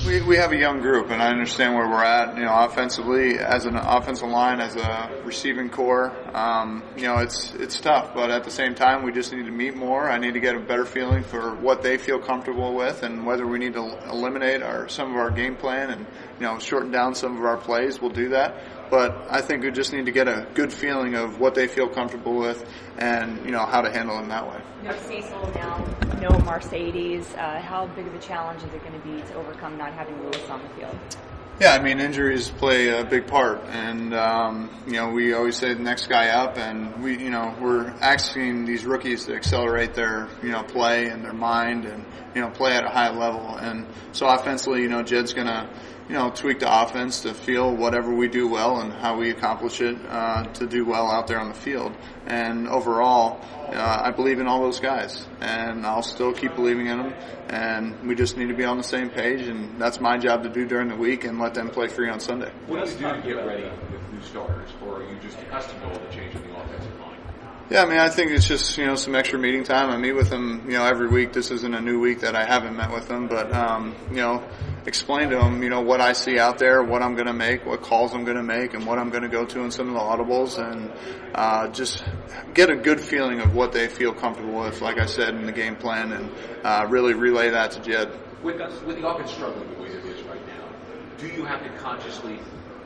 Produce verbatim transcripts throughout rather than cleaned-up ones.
We we have a young group, and I understand where we're at. You know, offensively, as an offensive line, as a receiving core, um, you know, it's it's tough. But at the same time, we just need to meet more. I need to get a better feeling for what they feel comfortable with, and whether we need to eliminate our some of our game plan and you know shorten down some of our plays. We'll do that. But I think we just need to get a good feeling of what they feel comfortable with, and you know how to handle them that way. No Cecil now, no Mercedes. Uh, how big of a challenge is it going to be to overcome not having Lewis on the field? Yeah, I mean, injuries play a big part, and um, you know we always say the next guy up, and we you know we're asking these rookies to accelerate their you know play and their mind, and you know play at a high level, and so offensively, you know Jed's gonna you know tweak the offense to feel whatever we do well and how we accomplish it uh, to do well out there on the field, and overall, uh, I believe in all those guys, and I'll still keep believing in them, and we just need to be on the same page, and that's my job to do during the week and let them play free on Sunday. What do you do to get ready with new starters, or are you just accustomed to all the change in the offensive line? Yeah, I mean, I think it's just, you know, some extra meeting time. I meet with them, you know, every week. This isn't a new week that I haven't met with them, but, um, you know, explain to them, you know, what I see out there, what I'm going to make, what calls I'm going to make, and what I'm going to go to in some of the audibles, and uh, just get a good feeling of what they feel comfortable with, like I said, in the game plan, and uh, really relay that to Jed. With, us, with the offense struggling the way it is right now, do you have to consciously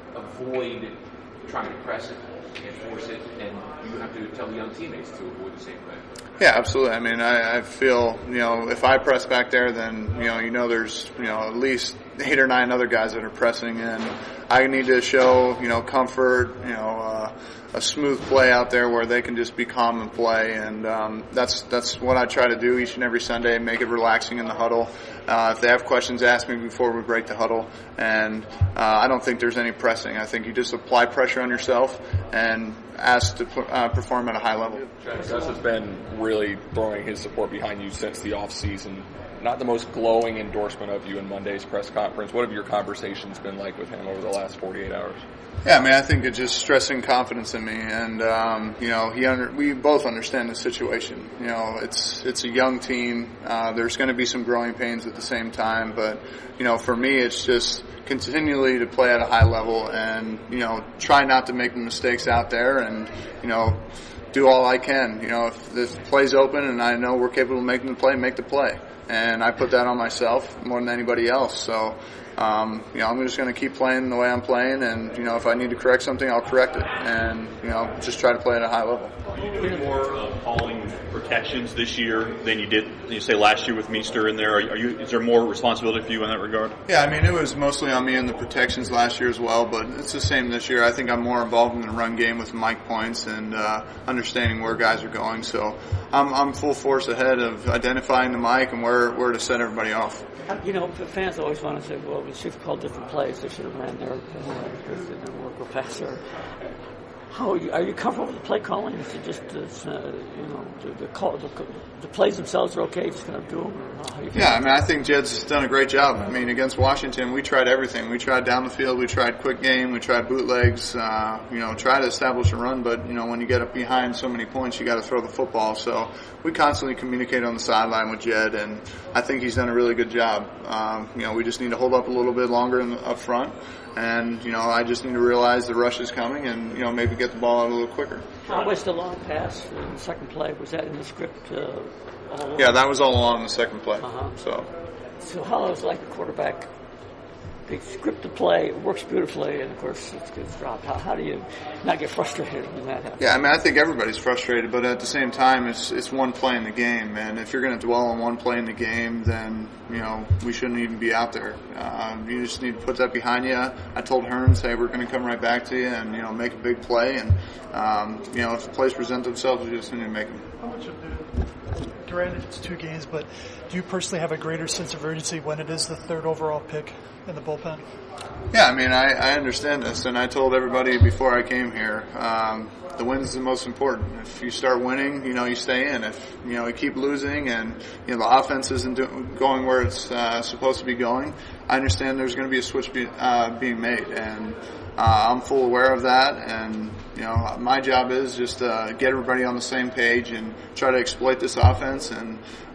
avoid trying to press it and force it, and you have to tell young teammates to avoid the same thing? Yeah, absolutely. I mean, I, I feel, you know, if I press back there, then, you know, you know there's, you know, at least eight or nine other guys that are pressing, and I need to show, you know, comfort, you know, uh, a smooth play out there where they can just be calm and play, and um, that's that's what I try to do each and every Sunday, make it relaxing in the huddle. Uh, if they have questions, ask me before we break the huddle, and uh, I don't think there's any pressing. I think you just apply pressure on yourself and ask to uh, perform at a high level. Gus has been really throwing his support behind you since the off season. Not the most glowing endorsement of you in Monday's press conference. What have your conversations been like with him over the last forty-eight hours? Yeah, I mean, I think it's just stressing confidence in me, and um, you know, he under, we both understand the situation. You know, it's it's a young team. Uh, there's going to be some growing pains at the same time, but you know, for me, it's just continually to play at a high level, and you know, try not to make the mistakes out there, and you know, do all I can. You know, if the play's open and I know we're capable of making the play, make the play. And I put that on myself more than anybody else. So, um, you know, I'm just going to keep playing the way I'm playing. And, you know, if I need to correct something, I'll correct it. And, you know, just try to play at a high level. Are you doing more uh, calling protections this year than you did, you say, last year with Meester in there? Are you, is there more responsibility for you in that regard? Yeah, I mean, it was mostly on me in the protections last year as well, but it's the same this year. I think I'm more involved in the run game with Mike points and uh, understanding where guys are going. So I'm, I'm full force ahead of identifying the Mike and where, where to set everybody off. You know, fans always want to say, well, we should have called different plays. They should have ran there because they didn't work real faster. How are you, are you comfortable with the play calling? Is it just, uh, you know, the, the, call, the, the plays themselves are okay, just kind of do them? Or how do you feel? Yeah, I mean, I think Jed's done a great job. I mean, against Washington, we tried everything. We tried down the field, we tried quick game, we tried bootlegs, uh, you know, try to establish a run, but, you know, when you get up behind so many points, you got to throw the football. So we constantly communicate on the sideline with Jed, and I think he's done a really good job. Um, you know, we just need to hold up a little bit longer in the, up front. And, you know, I just need to realize the rush is coming and, you know, maybe get the ball out a little quicker. How was the long pass in the second play? Was that in the script uh, all along? Yeah, that was all along the second play. Uh-huh. So, so how is like a quarterback? They script the play, it works beautifully, and of course it gets dropped. How, how do you not get frustrated when that happens? Yeah, I mean, I think everybody's frustrated, but at the same time, it's it's one play in the game, and if you're going to dwell on one play in the game, then, you know, we shouldn't even be out there. Uh, you just need to put that behind you. I told Hearns, hey, we're going to come right back to you and, you know, make a big play, and, um, you know, if the plays present themselves, we just need to make them. How much of the, granted it's two games, but do you personally have a greater sense of urgency when it is the third overall pick in the bullpen? Yeah, I mean, I, I understand this, and I told everybody before I came here, um, the win is the most important. If you start winning, you know, you stay in. If, you know, you keep losing and, you know, the offense isn't do, going where it's uh, supposed to be going, I understand there's going to be a switch be, uh, being made, and uh, I'm full aware of that, and, you know, my job is just to uh, get everybody on the same page and try to exploit this offense and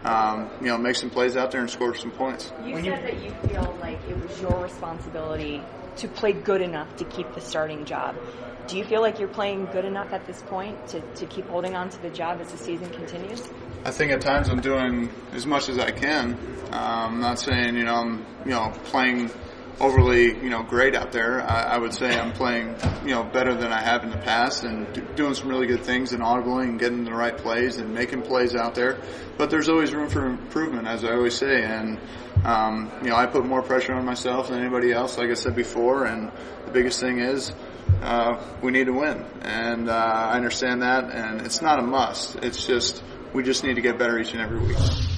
um, you know, make some plays out there and score some points. You said that you feel like it was your responsibility to play good enough to keep the starting job. Do you feel like you're playing good enough at this point to, to keep holding on to the job as the season continues? I think at times I'm doing as much as I can. Um, I'm not saying, you know, I'm, you know, playing overly, you know, great out there. I, I would say I'm playing, you know, better than I have in the past and do, doing some really good things and audibling and getting the right plays and making plays out there. But there's always room for improvement, as I always say. And, um, you know, I put more pressure on myself than anybody else, like I said before. And the biggest thing is, uh, we need to win. And, uh, I understand that. And it's not a must. It's just, we just need to get better each and every week.